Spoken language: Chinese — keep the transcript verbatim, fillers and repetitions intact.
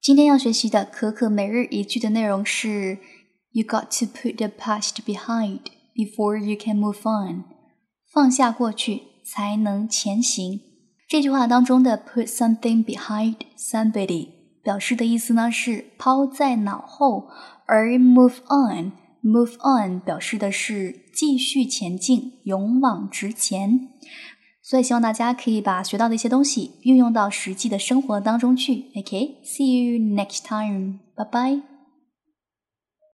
今天要学习的可可每日一句的内容是 You got to put the past behind before you can move on. 放下过去才能前行。这句话当中的 put something behind somebody 表示的意思呢是抛在脑后，而 move on move on 表示的是继续前进，勇往直前。所以希望大家可以把学到的一些东西运用到实际的生活当中去。OK, see you next time. Bye bye.